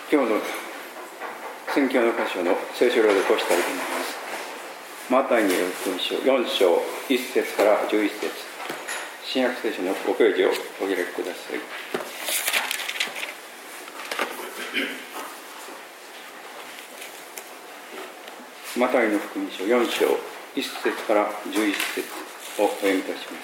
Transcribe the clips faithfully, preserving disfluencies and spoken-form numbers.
今日の宣教の箇所の聖書を起こしたいと思います。マタイによる福音書よん章いち節からじゅういち節、新約聖書のごページをお開きください。マタイの福音書よん章いち節からじゅういち節をお読みいたします。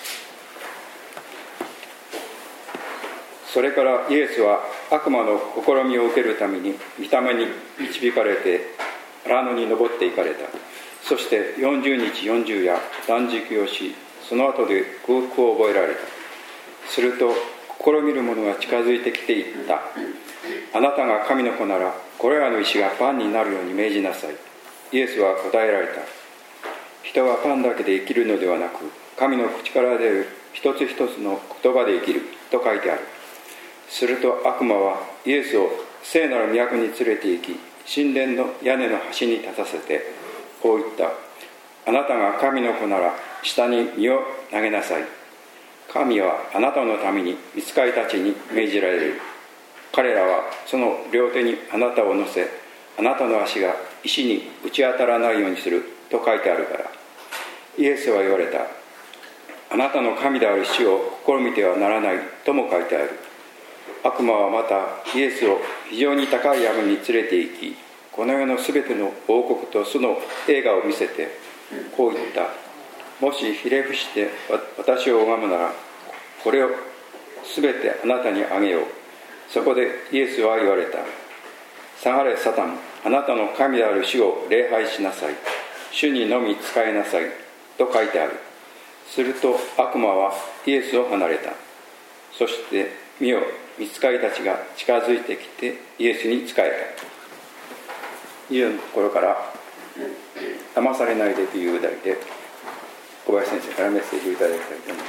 それからイエスは悪魔の試みを受けるために御霊に導かれて荒野に登っていかれた。そしてよんじゅうにちよんじゅう夜断食をし、その後で空腹を覚えられた。すると試みる者が近づいてきていった。あなたが神の子ならこれらの石がパンになるように命じなさい。イエスは答えられた。人はパンだけで生きるのではなく、神の口から出る一つ一つの言葉で生きると書いてある。すると悪魔はイエスを聖なる都に連れて行き、神殿の屋根の端に立たせてこう言った。あなたが神の子なら下に身を投げなさい。神はあなたのために御使いたちに命じられる。彼らはその両手にあなたを乗せ、あなたの足が石に打ち当たらないようにすると書いてあるから。イエスは言われた。あなたの神である主を試みてはならないとも書いてある。悪魔はまたイエスを非常に高い山に連れて行き、この世のすべての王国とその栄華を見せてこう言った。もしひれ伏して私を拝むなら、これをすべてあなたにあげよう。そこでイエスは言われた。下がれサタン、あなたの神である主を礼拝しなさい。主にのみ仕えなさいと書いてある。すると悪魔はイエスを離れた。そして見よ、御使いたちが近づいてきてイエスに仕えた。以上のところから騙されないでという題で小林先生からメッセージをいただきたいと思います。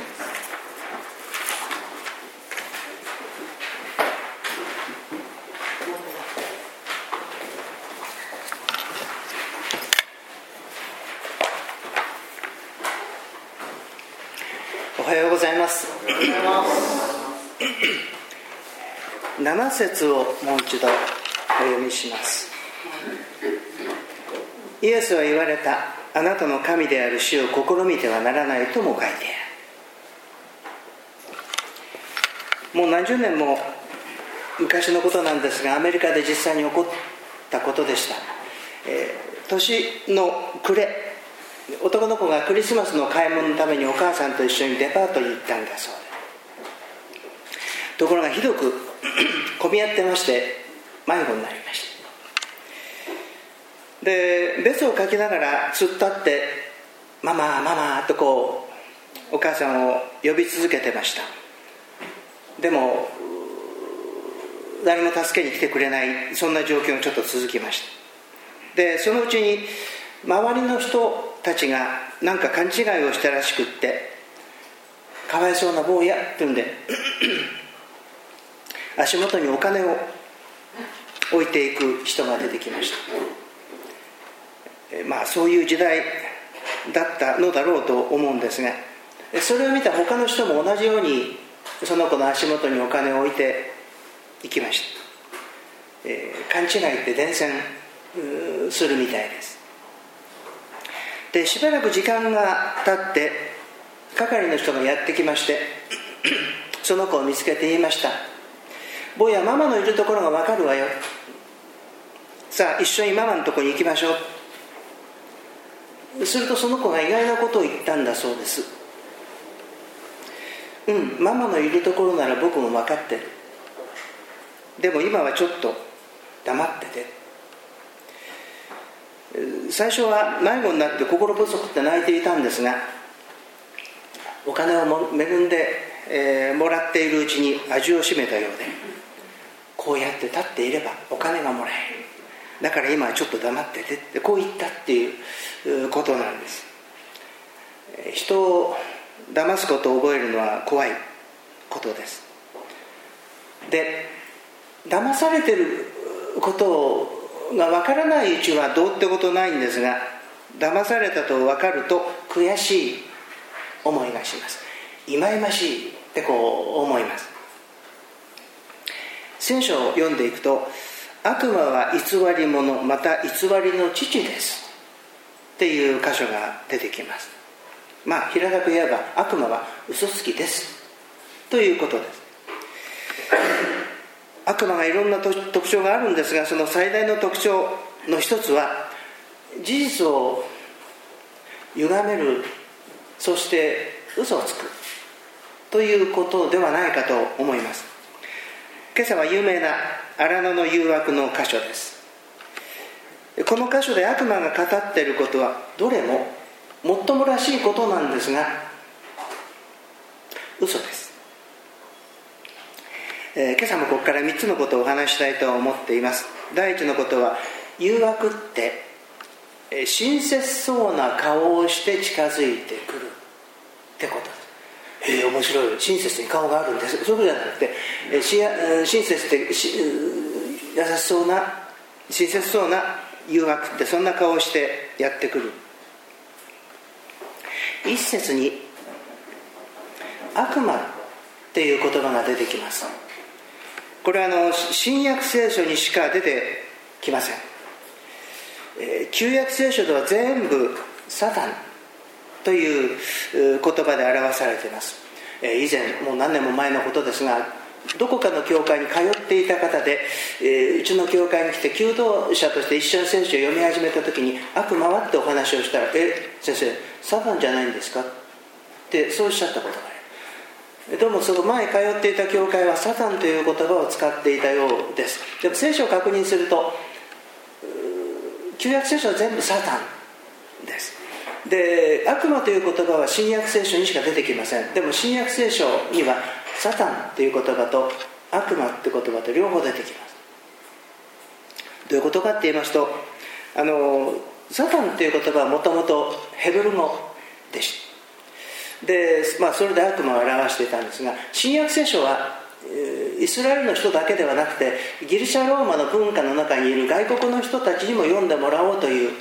おはようございます。なな節をもう一度お読みします。イエスは言われた。あなたの神である主を試みてはならないとも書いてある。もう何十年も昔のことなんですが、アメリカで実際に起こったことでした。えー、年の暮れ、男の子がクリスマスの買い物のためにお母さんと一緒にデパートに行ったんだそうで、ところがひどく混み合ってまして迷子になりました。で、ベスをかきながら突っ立ってママママとこうお母さんを呼び続けてました。でも誰も助けに来てくれない、そんな状況がちょっと続きました。で、そのうちに周りの人たちが何か勘違いをしたらしくって、かわいそうな坊やって言うんで足元にお金を置いていく人が出てきました。まあそういう時代だったのだろうと思うんですが、それを見た他の人も同じようにその子の足元にお金を置いていきました。えー、勘違いって伝染するみたいです。で、しばらく時間が経って係の人がやってきまして、その子を見つけて言いました。坊や、ママのいるところが分かるわよ。さあ一緒にママのところに行きましょう。するとその子が意外なことを言ったんだそうです。うん、ママのいるところなら僕も分かってる。でも今はちょっと黙ってて。最初は迷子になって心細くて泣いていたんですが、お金をも恵んで、えー、もらっているうちに味を占めたようで、こうやって立っていればお金がもらえる。だから今はちょっと黙っててってこう言ったっていうことなんです。人を騙すことを覚えるのは怖いことです。で、騙されてることが分からないうちはどうってことないんですが、騙されたと分かると悔しい思いがします。忌々しいってこう思います。聖書を読んでいくと、 悪魔は偽り者、また偽りの父ですっていう箇所が出てきます。まあ平たく言えば悪魔は嘘つきですということです。悪魔がいろんな特徴があるんですが、その最大の特徴の一つは事実を歪める、そして嘘をつくということではないかと思います。今朝は有名な荒野の誘惑の箇所です。この箇所で悪魔が語っていることはどれももっともらしいことなんですが、嘘です。えー、今朝もここからみっつのことをお話ししたいと思っています。第一のことは、誘惑って親切そうな顔をして近づいてくるってことです。えー、面白い。親切に顔があるんです。そういうことじゃなくて、えー、親切って優しそうな、親切そうな誘惑ってそんな顔をしてやってくる。一節に悪魔っていう言葉が出てきます。これはあの新約聖書にしか出てきません。えー、旧約聖書では全部サタンという言葉で表されています。えー、以前もう何年も前のことですが、どこかの教会に通っていた方で、えー、うちの教会に来て求道者として一緒に聖書を読み始めた時に、悪魔はってお話をしたら、え先生サタンじゃないんですかってそうおっしゃったことがある。どうもその前通っていた教会はサタンという言葉を使っていたようです。でも聖書を確認すると、旧約聖書は全部サタンです。で、悪魔という言葉は新約聖書にしか出てきません。でも新約聖書にはサタンという言葉と悪魔という言葉と両方出てきます。どういうことかって言いますと、あのサタンという言葉はもともとヘブル語でした。で、まあ、それで悪魔を表していたんですが、新約聖書はイスラエルの人だけではなくて、ギリシャローマの文化の中にいる外国の人たちにも読んでもらおうという、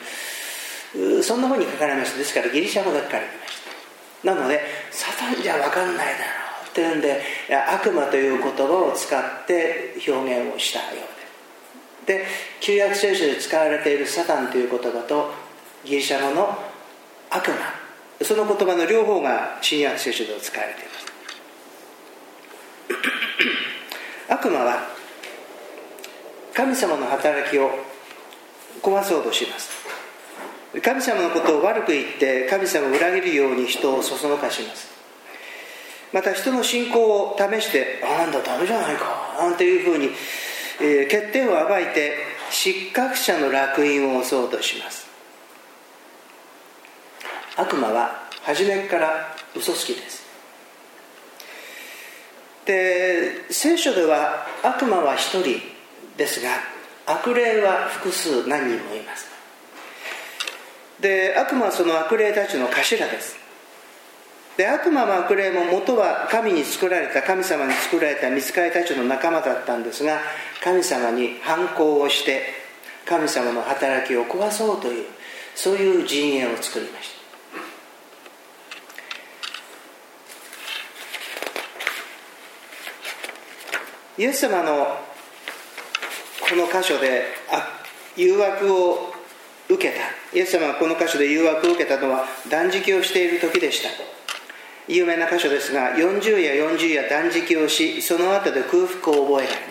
そんなふうに書かれました。ですからギリシャ語で書かれていました。なのでサタンじゃ分かんないだろうというんで、悪魔という言葉を使って表現をしたようで、で旧約聖書で使われているサタンという言葉とギリシャ語の悪魔、その言葉の両方が新約聖書で使われています。悪魔は神様の働きを壊そうとします。神様のことを悪く言って神様を裏切るように人をそそのかします。また人の信仰を試して、あなんだダメじゃないかなんていうふうに、えー、欠点を暴いて失格者の烙印を押そうとします。悪魔は初めから嘘つきです。で、聖書では悪魔は一人ですが、悪霊は複数何人もいます。で、悪魔はその悪霊たちの頭です。で、悪魔も悪霊も元は神に作られた、神様に作られた御使いたちの仲間だったんですが、神様に反抗をして神様の働きを壊そうという、そういう陣営を作りました。イエス様のこの箇所で誘惑を受けた、イエス様がこの箇所で誘惑を受けたのは断食をしている時でした。有名な箇所ですが、よんじゅうやよんじゅうや断食をし、その後で空腹を覚えられた、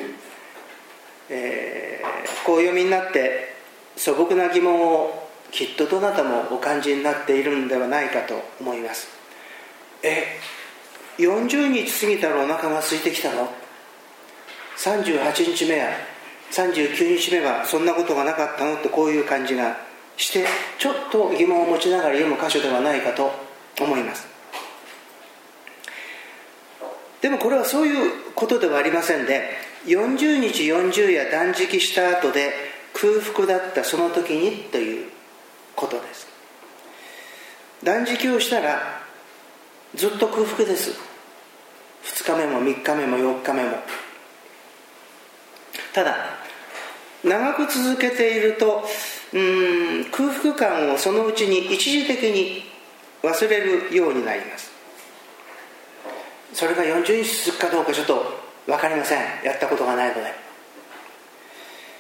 えー、こうお読みになって素朴な疑問をきっとどなたもお感じになっているのではないかと思います。えよんじゅうにち過ぎたらお腹が空いてきたの？さんじゅうはちにちめやさんじゅうきゅうにちめはそんなことがなかったのって、こういう感じがして、ちょっと疑問を持ちながら読む箇所ではないかと思います。でもこれはそういうことではありませんで、よんじゅうにちよんじゅうや断食した後で空腹だったその時にということです。断食をしたらずっと空腹です。ふつかめもみっかめもよっかめも。ただ長く続けていると、うーん空腹感をそのうちに一時的に忘れるようになります。それがよんじゅうにち続くかどうかちょっと分かりません。やったことがないので。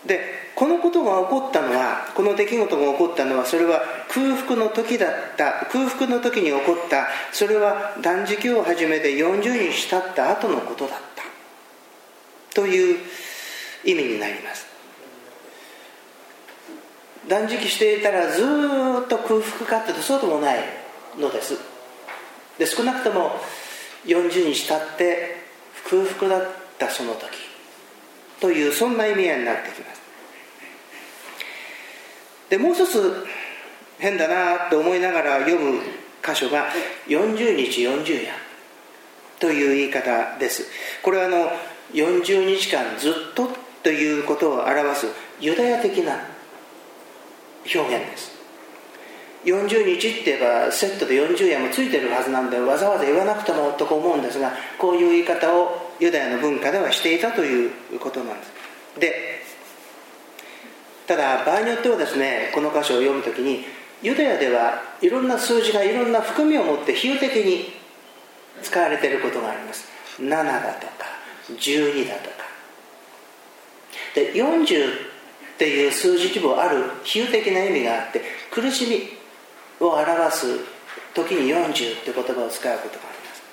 でこのことが起こったのはこの出来事が起こったのはそれは空腹の時だった空腹の時に起こったそれは断食を始めてよんじゅうにち経った後のことだったという意味になります。断食していたらずっと空腹かってとそうでもないのです。で少なくともよんじゅうにち経って空腹だったその時というそんな意味合いになってきます。でもう一つ変だなと思いながら読む箇所がよんじゅうにちよんじゅうやという言い方です。これはあのよんじゅうにちかんずっとということを表すユダヤ的な表現です。よんじゅうにちって言えばセットでよんじゅうやもついてるはずなんでわざわざ言わなくてもと思うんですが、こういう言い方をユダヤの文化ではしていたということなんです。でただ場合によってはですね、この箇所を読むときにユダヤではいろんな数字がいろんな含みを持って比喩的に使われていることがあります。ななだとかじゅうにだとかでよんじゅうっていう数字規模ある比喩的な意味があって、苦しみを表す時によんじゅうって言葉を使うことがあります。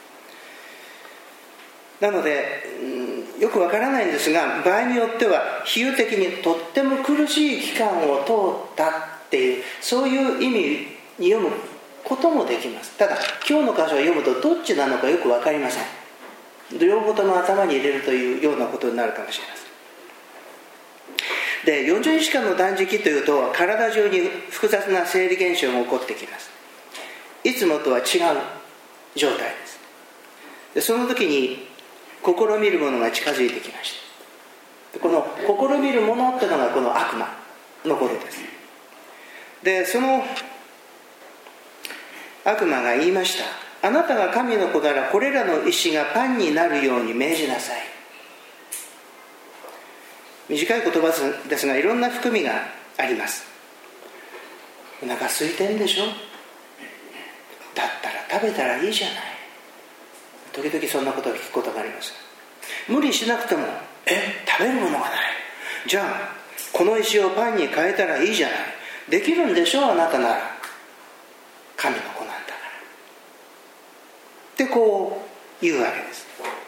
なので、うん、よくわからないんですが、場合によっては比喩的にとっても苦しい期間を通ったっていうそういう意味に読むこともできます。ただ今日の箇所を読むとどっちなのかよくわかりません。両方とも頭に入れるというようなことになるかもしれません。でよんじゅうにちかんの断食というと体中に複雑な生理現象が起こってきます。いつもとは違う状態です。でその時に試みるものが近づいてきました。この試みるものというのがこの悪魔のことです。でその悪魔が言いました。あなたが神の子ならこれらの石がパンになるように命じなさい。短い言葉ですがいろんな含みがあります。お腹空いてんでしょ、だったら食べたらいいじゃない。時々そんなことを聞くことがあります。無理しなくてもえ食べるものがない、じゃあこの石をパンに変えたらいいじゃない、できるんでしょあなたなら、神の子なんだからってこう言うわけです。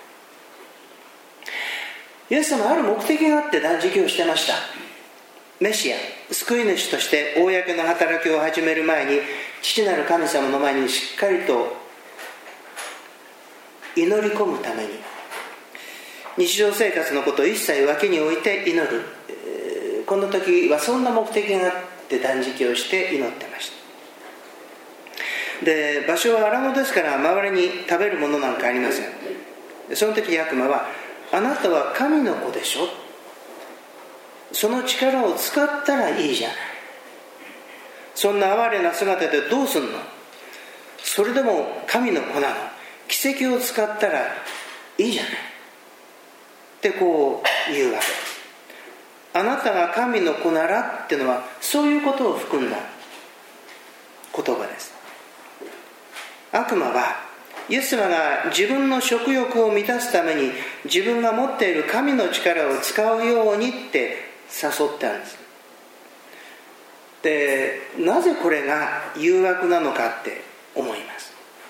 イエス様はある目的があって断食をしてました。メシア、救い主として公の働きを始める前に父なる神様の前にしっかりと祈り込むために日常生活のことを一切脇に置いて祈る、えー、この時はそんな目的があって断食をして祈ってました。で場所は荒野ですから周りに食べるものなんかありません。その時悪魔はあなたは神の子でしょ、その力を使ったらいいじゃない、そんな哀れな姿でどうすんの、それでも神の子なの、奇跡を使ったらいいじゃないってこう言うわけです。あなたが神の子ならっていうのはそういうことを含んだ言葉です。悪魔はイエス様が自分の食欲を満たすために自分が持っている神の力を使うようにって誘ったんです。でなぜこれが誘惑なのかって思います。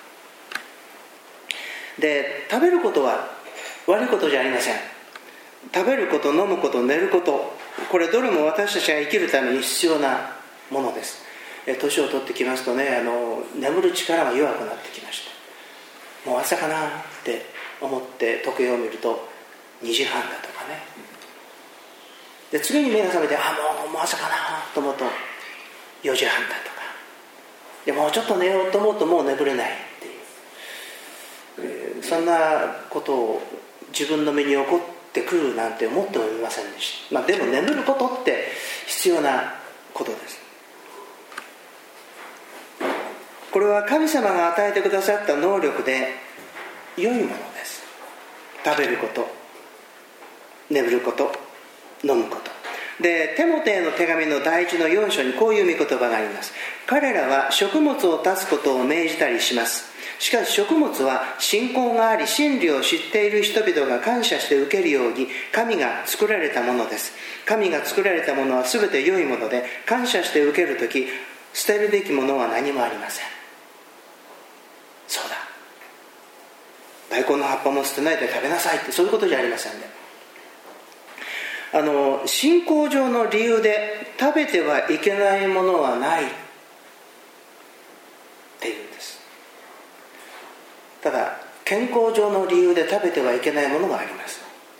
で食べることは悪いことじゃありません。食べること、飲むこと、寝ること、これどれも私たちが生きるために必要なものです。年を取ってきますとね、あの眠る力が弱くなってきました。もう朝かなって思って時計を見るとにじはんだとかね、で次に目が覚めてあもう、もう朝かなと思うとよじはんだとかで、もうちょっと寝ようと思うともう眠れないっていう、えー、そんなことを自分の身に起こってくるなんて思ってもみませんでした。まあ、でも眠ることって必要なことです。これは神様が与えてくださった能力で良いものです。食べること、眠ること、飲むことで、テモテへの手紙の第一のよん章にこういう御言葉があります。彼らは食物を断つことを命じたりします。 しかし食物は信仰があり真理を知っている人々が感謝して受けるように神が作られたものです。神が作られたものはすべて良いもので、感謝して受けるとき捨てるべきものは何もありません。そうだ、大根の葉っぱも捨てないで食べなさいって、そういうことじゃありませんね。あの信仰上の理由で食べてはいけないものはないっていうんです。ただ健康上の理由で食べてはいけないものがあります。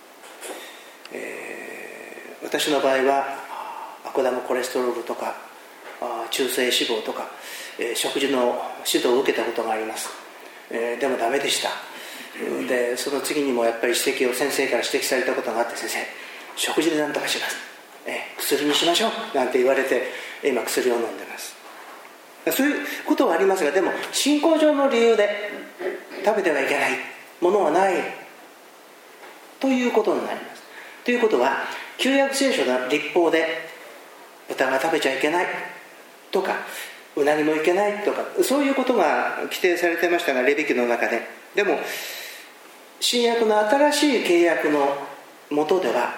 えー、私の場合は悪玉コレステロールとか中性脂肪とか、えー、食事の指導を受けたことがあります。えー、でもダメでした。でその次にもやっぱり指摘を先生から指摘されたことがあって、先生食事で何とかします、えー、薬にしましょうなんて言われて、今薬を飲んでます。そういうことはありますが、でも信仰上の理由で食べてはいけないものはないということになります。ということは、旧約聖書の律法で豚が食べちゃいけないとかうなぎもいけないとか、そういうことが規定されてましたが、レビ記の中で。でも新約の新しい契約の下では、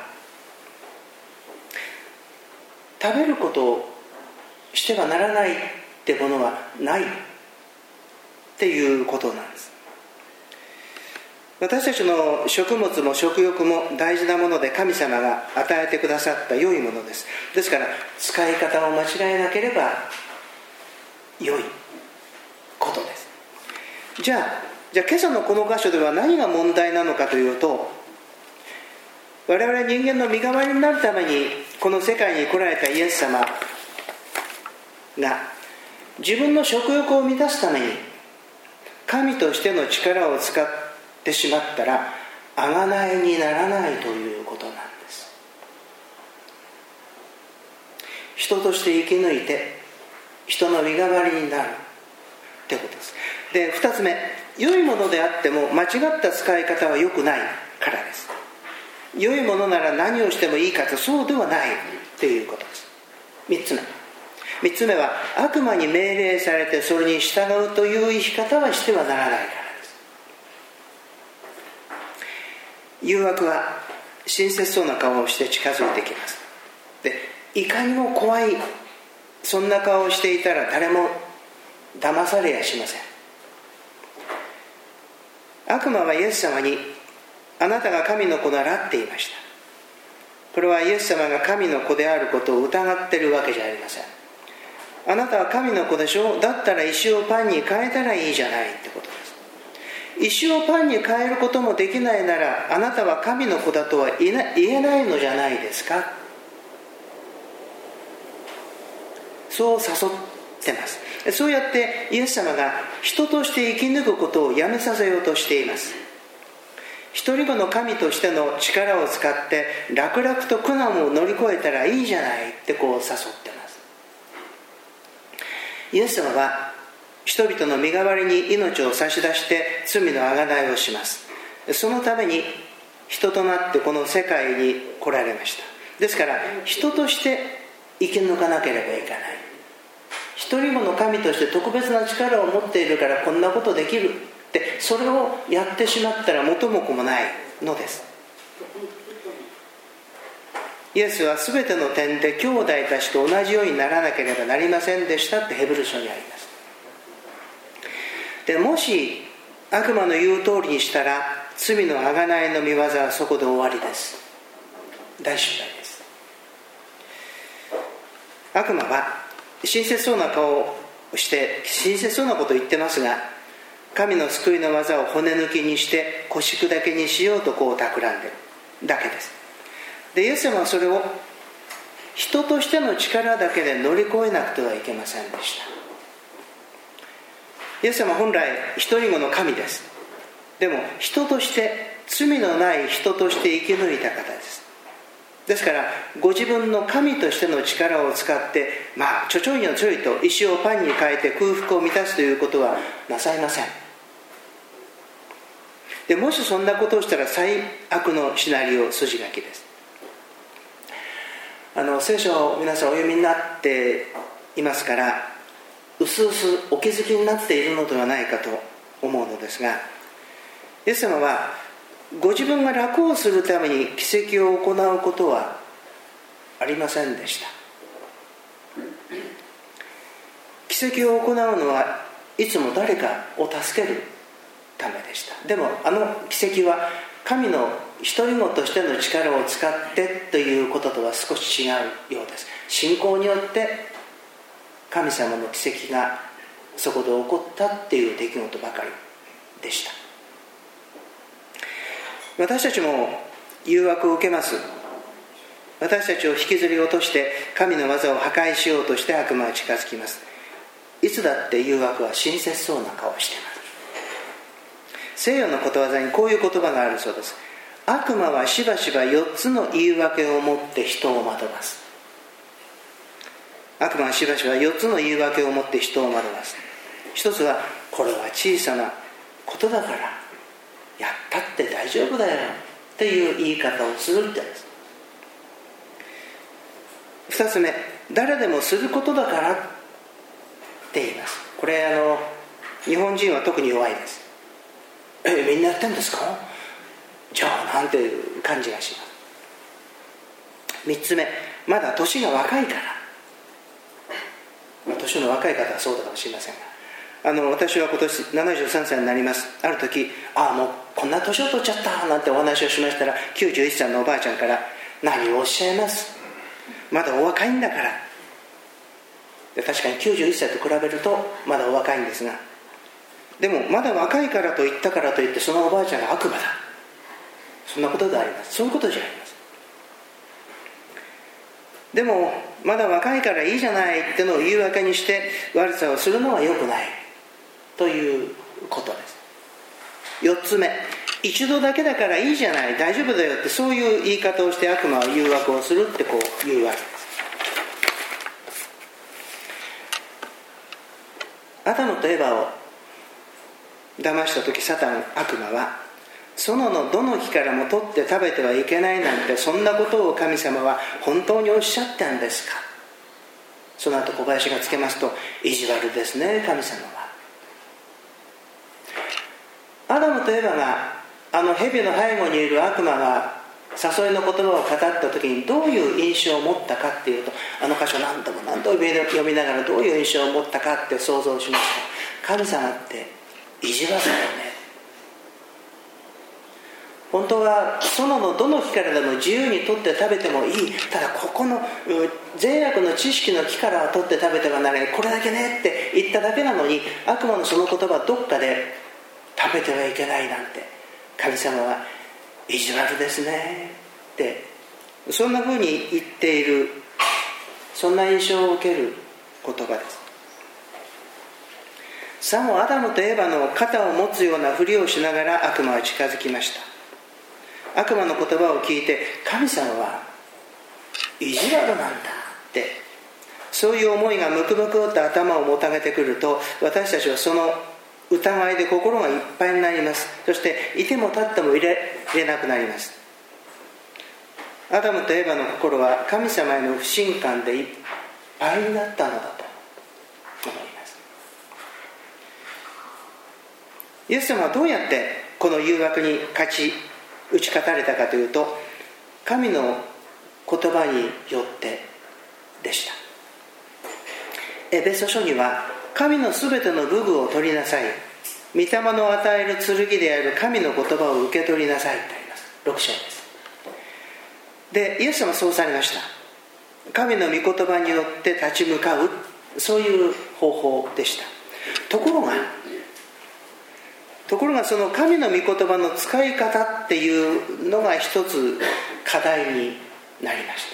食べることをしてはならないってものはないっていうことなんです。私たちの食物も食欲も大事なもので、神様が与えてくださった良いものです。ですから使い方を間違えなければ良いことです。じゃあじゃあ今朝のこの箇所では何が問題なのかというと、我々人間の身代わりになるためにこの世界に来られたイエス様が、自分の食欲を満たすために神としての力を使ってしまったら贖いにならないということなんです。人として生き抜いて人の身代わりになるということです。で、二つ目、良いものであっても間違った使い方は良くないからです。良いものなら何をしてもいいかと、そうではないということです。三つ目三つ目は、悪魔に命令されてそれに従うという生き方はしてはならないからです。誘惑は親切そうな顔をして近づいてきます。で、いかにも怖いそんな顔をしていたら誰も騙されやしません。悪魔はイエス様に、あなたが神の子ならって言いました。これはイエス様が神の子であることを疑っているわけじゃありません。あなたは神の子でしょ、だったら石をパンに変えたらいいじゃないってことです。石をパンに変えることもできないなら、あなたは神の子だとは言えないのじゃないですか。そう誘ってます。そうやってイエス様が人として生き抜くことをやめさせようとしています。一人子の神としての力を使って楽々と苦難を乗り越えたらいいじゃないってこう誘ってます。イエス様は人々の身代わりに命を差し出して罪の贖いをします。そのために人となってこの世界に来られました。ですから人として生き抜かなければいけない。一人子の神として特別な力を持っているからこんなことできるって、それをやってしまったら元も子もないのです。イエスは全ての点で兄弟たちと同じようにならなければなりませんでしたってヘブル書にあります。でもし悪魔の言う通りにしたら、罪の贖いの御業はそこで終わりです。大失敗です。悪魔は親切そうな顔をして親切そうなことを言ってますが、神の救いの技を骨抜きにして腰砕けにしようとこう企んでるだけです。で、イエス様はそれを人としての力だけで乗り越えなくてはいけませんでした。イエス様は本来一人子の神です。でも人として、罪のない人として生き抜いた方です。ですからご自分の神としての力を使って、まあちょちょいのちょいと石をパンに変えて空腹を満たすということはなさいません。でもしそんなことをしたら最悪のシナリオ、筋書きです。あの聖書を皆さんお読みになっていますから、うすうすお気づきになっているのではないかと思うのですが、イエス様はご自分が楽をするために奇跡を行うことはありませんでした。奇跡を行うのはいつも誰かを助けるためでした。でもあの奇跡は神の独り子としての力を使ってということとは少し違うようです。信仰によって神様の奇跡がそこで起こったっていう出来事ばかりでした。私たちも誘惑を受けます。私たちを引きずり落として神の技を破壊しようとして悪魔は近づきます。いつだって誘惑は親切そうな顔をしています。西洋のことわざにこういう言葉があるそうです。悪魔はしばしばよっつの言い訳を持って人を惑わす。悪魔はしばしばよっつの言い訳を持って人を惑わす。一つは、これは小さなことだからやったって大丈夫だよっていう言い方をするってです。二つ目、誰でもすることだからって言います。これあの日本人は特に弱いです。えみんなやってんですか、じゃあなんていう感じがします。三つ目、まだ年が若いから、まあ、年の若い方はそうだかもしれませんが、あの私は今年ななじゅうさんさいになります。ある時、ああもうこんな年を取っちゃったなんてお話をしましたら、きゅうじゅういっさいのおばあちゃんから、何をおっしゃいます、まだお若いんだから。で確かにきゅうじゅういっさいと比べるとまだお若いんですが、でもまだ若いからと言ったからといってそのおばあちゃんが悪魔だ、そんなことであります。そういうことじゃあります。でもまだ若いからいいじゃないってのを言い訳にして悪さをするのは良くないということです。よっつめ、一度だけだからいいじゃない、大丈夫だよって、そういう言い方をして悪魔は誘惑をするってこう言うわけです。アダムとエバを騙した時、サタン悪魔は、園のどの木からも取って食べてはいけないなんて、そんなことを神様は本当におっしゃったんですか。その後小林がつけますと、意地悪ですね神様は。アダムとエバがあの蛇の背後にいる悪魔が誘いの言葉を語った時にどういう印象を持ったかっていうと、あの箇所何度も何度も読みながらどういう印象を持ったかって想像しました。神様って意地悪だよね。本当は園のどの木からでも自由に取って食べてもいい、ただここの善悪の知識の木からは取って食べてはならない、これだけねって言っただけなのに、悪魔のその言葉はどっかで食べてはいけないなんて、神様は意地悪ですねって、そんなふうに言っている、そんな印象を受ける言葉です。さもアダムとエバの肩を持つようなふりをしながら悪魔は近づきました。悪魔の言葉を聞いて、神様は意地悪なんだって、そういう思いがムクムクと頭をもたげてくると、私たちはその疑いで心がいっぱいになります。そしていても立ってもいれれなくなります。アダムとエバの心は神様への不信感でいっぱいになったのだと思います。イエス様はどうやってこの誘惑に勝ち打ち勝たれたかというと、神の言葉によってでした。エペソ書には、神のすべての武具を取りなさい、御霊の与える剣である神の言葉を受け取りなさいとあります。ろく章です。で、イエス様はそうされました。神の御言葉によって立ち向かう、そういう方法でした。ところがところがその神の御言葉の使い方っていうのが一つ課題になりました。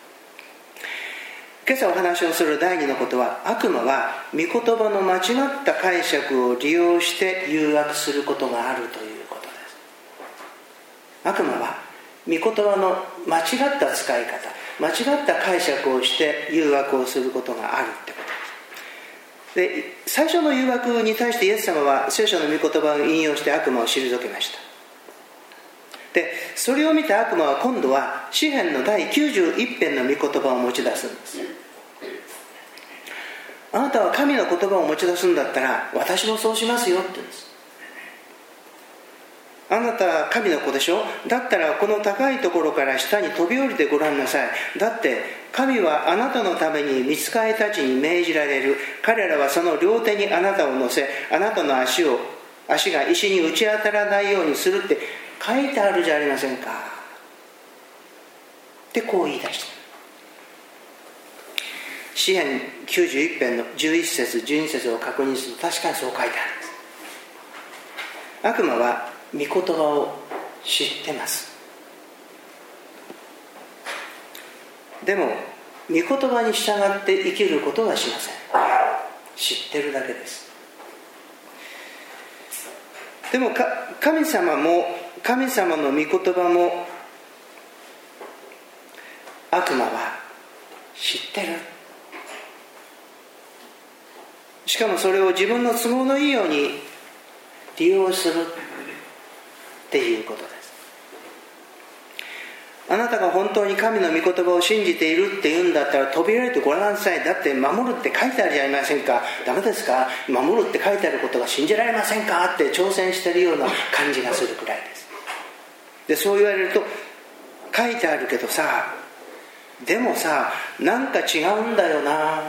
今朝お話をする第二のことは、悪魔は御言葉の間違った解釈を利用して誘惑することがあるということです。悪魔は御言葉の間違った使い方、間違った解釈をして誘惑をすることがあるってことです。で、最初の誘惑に対してイエス様は聖書の御言葉を引用して悪魔を退けました。で、それを見た悪魔は今度は詩編の第きゅうじゅういち編の御言葉を持ち出すんです。あなたは神の言葉を持ち出すんだったら私もそうしますよって言うんです。 あなたは神の子でしょ。だったらこの高いところから下に飛び降りてごらんなさい。だって神はあなたのために御使いたちに命じられる。彼らはその両手にあなたを乗せ、あなたの足を足が石に打ち当たらないようにするって書いてあるじゃありませんかってこう言い出した。詩編きゅうじゅういち編のじゅういち節じゅうに節を確認すると確かにそう書いてあるんです。悪魔は御言葉を知ってます。でも御言葉に従って生きることはしません。知ってるだけです。でも神様も神様の御言葉も悪魔は知ってる。しかもそれを自分の都合のいいように利用するっていうことです。あなたが本当に神の御言葉を信じているっていうんだったら飛び降りてごらんなさい。だって守るって書いてあるじゃありませんか。ダメですか。守るって書いてあることが信じられませんかって挑戦しているような感じがするくらいです。でそう言われると、書いてあるけどさ、でもさ、なんか違うんだよな、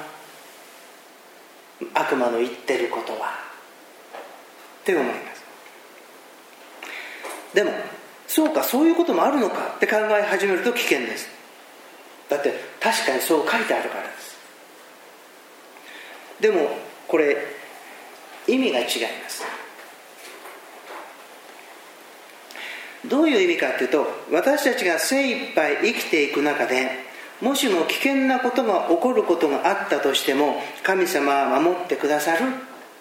悪魔の言ってることはって思います。でもそうか、そういうこともあるのかって考え始めると危険です。だって確かにそう書いてあるからです。でもこれ意味が違います。どういう意味かというと、私たちが精一杯生きていく中で、もしも危険なことが起こることがあったとしても、神様は守ってくださる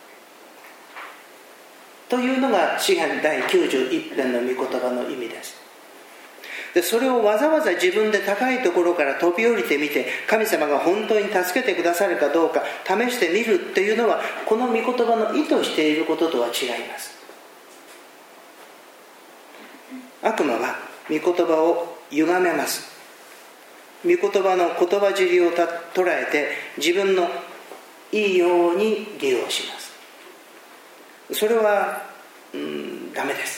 というのが詩編だいきゅうじゅういち編の御言葉の意味です。でそれをわざわざ自分で高いところから飛び降りてみて、神様が本当に助けてくださるかどうか試してみるっていうのは、この御言葉の意図していることとは違います。悪魔は御言葉を歪めます。御言葉の言葉尻をた捉えて自分のいいように利用します。それは、うん、ダメです。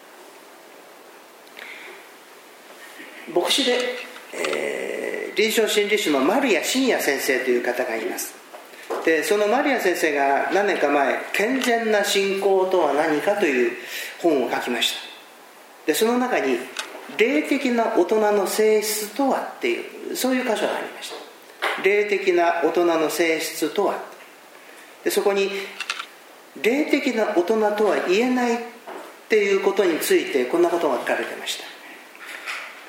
牧師で、えー、臨床心理士の丸谷信也先生という方がいます。でその丸谷先生が何年か前、健全な信仰とは何かという本を書きました。でその中に霊的な大人の性質とはっていう、そういう箇所がありました。霊的な大人の性質とは。でそこに霊的な大人とは言えないっていうことについてこんなことが書かれてました。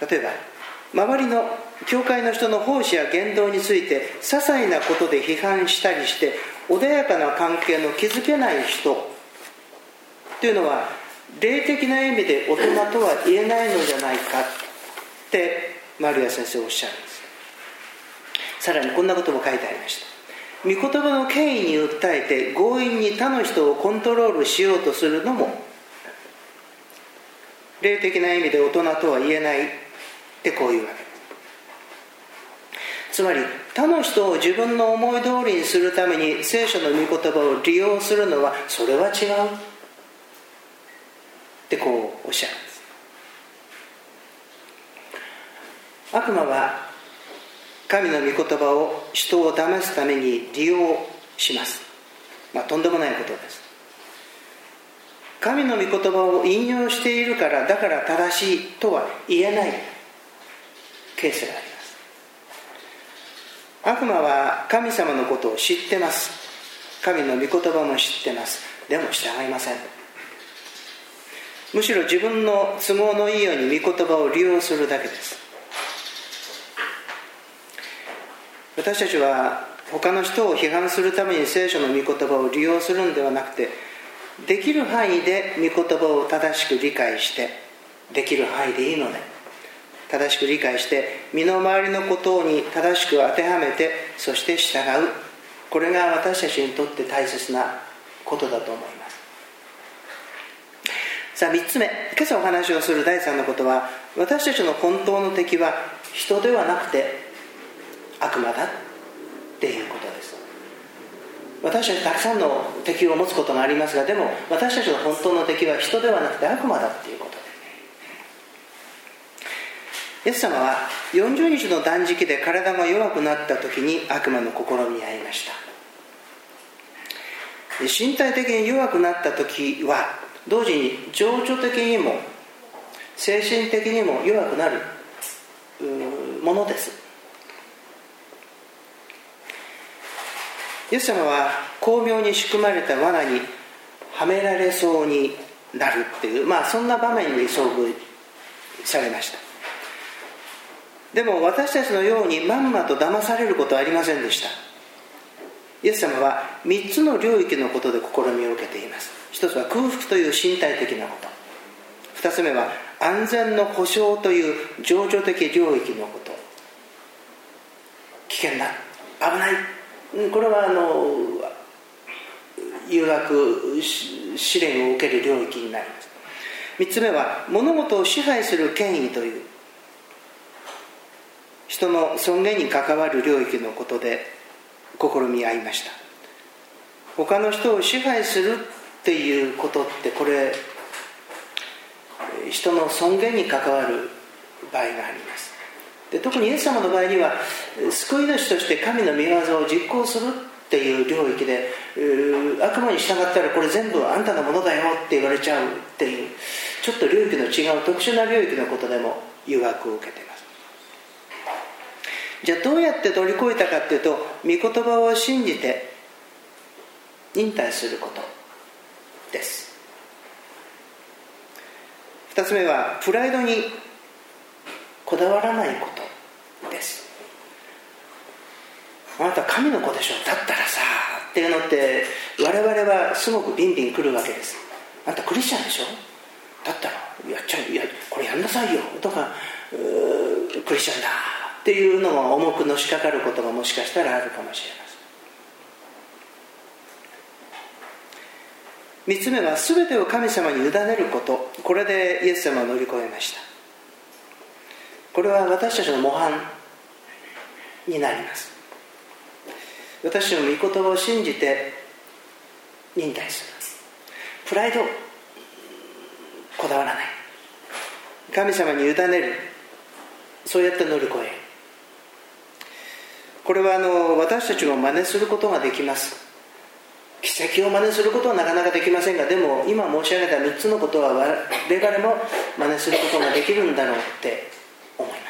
例えば周りの教会の人の奉仕や言動について些細なことで批判したりして穏やかな関係の築けない人っていうのは、霊的な意味で大人とは言えないのじゃないかって丸谷先生はおっしゃるんです。さらにこんなことも書いてありました。御言葉の権威に訴えて強引に他の人をコントロールしようとするのも霊的な意味で大人とは言えないってこういうわけです。つまり他の人を自分の思い通りにするために聖書の御言葉を利用するのは、それは違うってこうおっしゃるんです。悪魔は神の御言葉を人を騙すために利用します。まあとんでもないことです。神の御言葉を引用しているからだから正しいとは言えないケースがあります。悪魔は神様のことを知ってます。神の御言葉も知ってます。でも従いません。むしろ自分の都合のいいように御言葉を利用するだけです。私たちは他の人を批判するために聖書の御言葉を利用するんではなくて、できる範囲で御言葉を正しく理解して、できる範囲でいいので正しく理解して身の回りのことに正しく当てはめて、そして従う。これが私たちにとって大切なことだと思います。さあみっつめ、今朝お話をするだいさんのことは、私たちの本当の敵は人ではなくて悪魔だっていうことです。 私たちたくさんの敵を持つことがありますが、でも私たちの本当の敵は人ではなくて悪魔だっていうことで、イエス様はよんじゅうにちの断食で体が弱くなった時に悪魔の試みに遭いました。身体的に弱くなった時は同時に情緒的にも精神的にも弱くなるものです。イエス様は巧妙に仕組まれた罠にはめられそうになるっていう、まあそんな場面に遭遇されました。でも私たちのようにまんまと騙されることはありませんでした。イエス様はみっつの領域のことで試みを受けています。一つは空腹という身体的なこと、二つ目は安全の保障という情緒的領域のこと、危険だ、危ない、これはあの誘惑試練を受ける領域になります。三つ目は物事を支配する権威という人の尊厳に関わる領域のことで試み合いました。他の人を支配するっていうことって、これ人の尊厳に関わる場合があります。で、特にイエス様の場合には救い主として神の御業を実行するっていう領域で、悪魔に従ったらこれ全部あんたのものだよって言われちゃうっていう、ちょっと領域の違う特殊な領域のことでも誘惑を受けています。じゃあどうやって乗り越えたかっていうと、御言葉を信じて忍耐することです。二つ目はプライドにこだわらないことです。あなた神の子でしょ、だったらさっていうのって我々はすごくビンビン来るわけです。あんたクリスチャンでしょ、だったらやっちゃう、いやこれやんなさいよとか、クリスチャンだっていうのが重くのしかかることがもしかしたらあるかもしれません。三つ目は全てを神様に委ねること。これでイエス様を乗り越えました。これは私たちの模範になります。私たちの御言葉を信じて忍耐する。プライドこだわらない、神様に委ねる、そうやって乗り越える。これはあの私たちも真似することができます。奇跡を真似することはなかなかできませんが、でも今申し上げたみっつのことは我々も真似することができるんだろうって思います。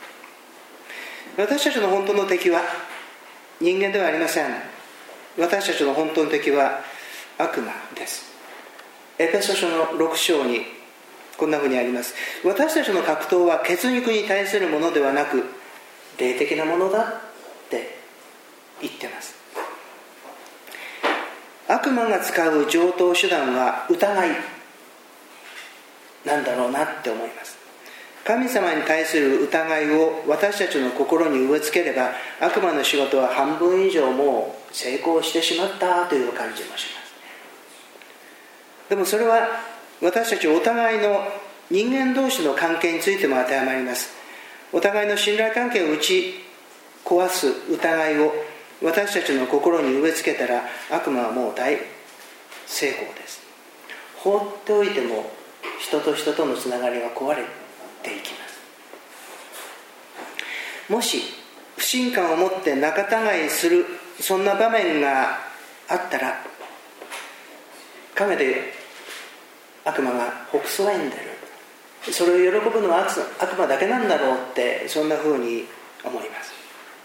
私たちの本当の敵は人間ではありません。私たちの本当の敵は悪魔です。エペソ書のろく章にこんなふうにあります。私たちの格闘は血肉に対するものではなく霊的なものだって言ってます。悪魔が使う常套手段は疑いなんだろうなって思います。神様に対する疑いを私たちの心に植え付ければ、悪魔の仕事は半分以上もう成功してしまったという感じもします。でもそれは私たちお互いの人間同士の関係についても当てはまります。お互いの信頼関係を打ち壊す疑いを私たちの心に植え付けたら、悪魔はもう大成功です。放っておいても人と人とのつながりが壊れていきます。もし不信感を持って仲違いする、そんな場面があったら、陰で悪魔がほくそ笑んでる、それを喜ぶのは悪魔だけなんだろうって、そんなふうに思います。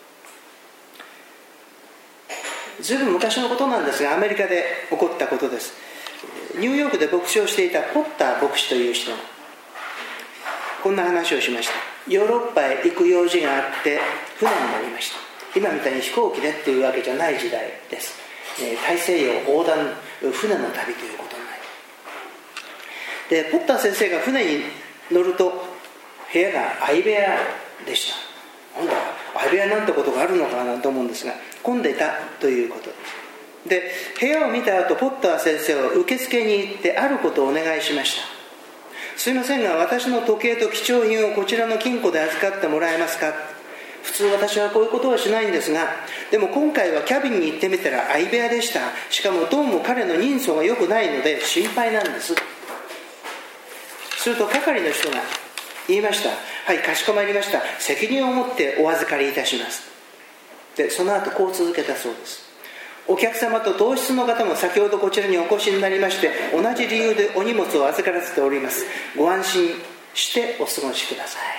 ずいぶん昔のことなんですが、アメリカで起こったことです。ニューヨークで牧師をしていたポッター牧師という人がこんな話をしました。ヨーロッパへ行く用事があって船に乗りました。今みたいに飛行機でっていうわけじゃない時代です。大西洋横断、船の旅ということになり、でポッター先生が船に乗ると部屋が相部屋でした。なんだ相部屋なんてことがあるのかなと思うんですが、混んでいたということで、部屋を見た後ポッター先生は受付に行ってあることをお願いしました。すいませんが、私の時計と貴重品をこちらの金庫で預かってもらえますか。普通私はこういうことはしないんですが、でも今回はキャビンに行ってみたら相部屋でした。しかもどうも彼の人相が良くないので心配なんです。すると係の人が言いました。はい、かしこまりました。責任を持ってお預かりいたします。で、その後こう続けたそうです。お客様と同室の方も先ほどこちらにお越しになりまして、同じ理由でお荷物を預からせております。ご安心してお過ごしください。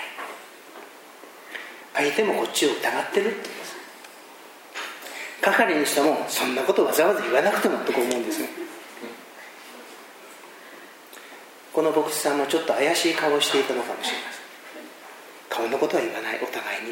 相手もこっちを疑ってるって言うんです。係にしてもそんなことわざわざ言わなくてもと思うんですね。この牧師さんもちょっと怪しい顔をしていたのかもしれません。顔のことは言わない、お互いに。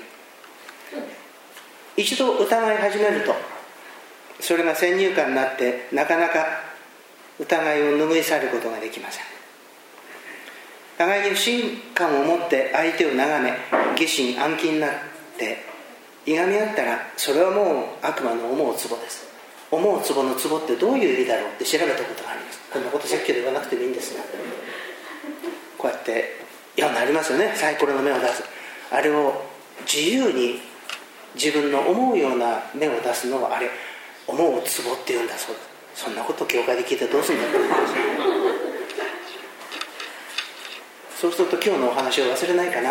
一度疑い始めると、それが先入観になってなかなか疑いを拭い去ることができません。互いに不信感を持って相手を眺め、疑心暗鬼になっていがみ合ったら、それはもう悪魔の思うツボです。思うツボのツボってどういう意味だろうって調べたことがあります。こんなこと説教で言わなくてもいいんですが、こうやって読んでありますよね。サイコロの目を出す。あれを自由に自分の思うような目を出すのは、あれ思うツボって言うんだそうです。そんなことを教会で聞いてどうするんだと思います。そうすると今日のお話を忘れないかなって。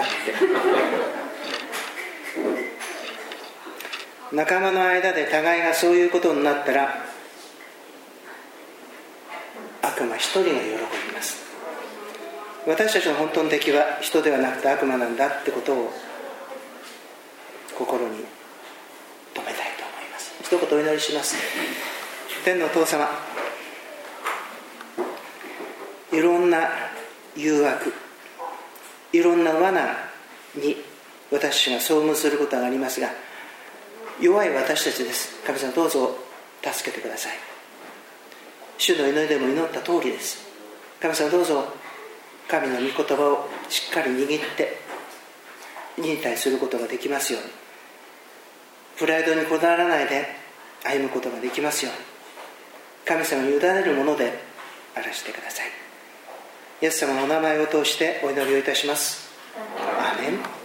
仲間の間で互いがそういうことになったら、悪魔一人が喜びます。私たちの本当の敵は人ではなくて悪魔なんだってことを心に留めたいと思います。一言お祈りします。天のお父様、いろんな誘惑、いろんな罠に私が遭遇することがありますが、弱い私たちです。神様、どうぞ助けてください。主の祈りでも祈った通りです。神様、どうぞ神の御言葉をしっかり握って忍耐することができますように、プライドにこだわらないで歩むことができますように、神様に委ねるものであらしてください。イエス様のお名前を通してお祈りをいたします。アーメン。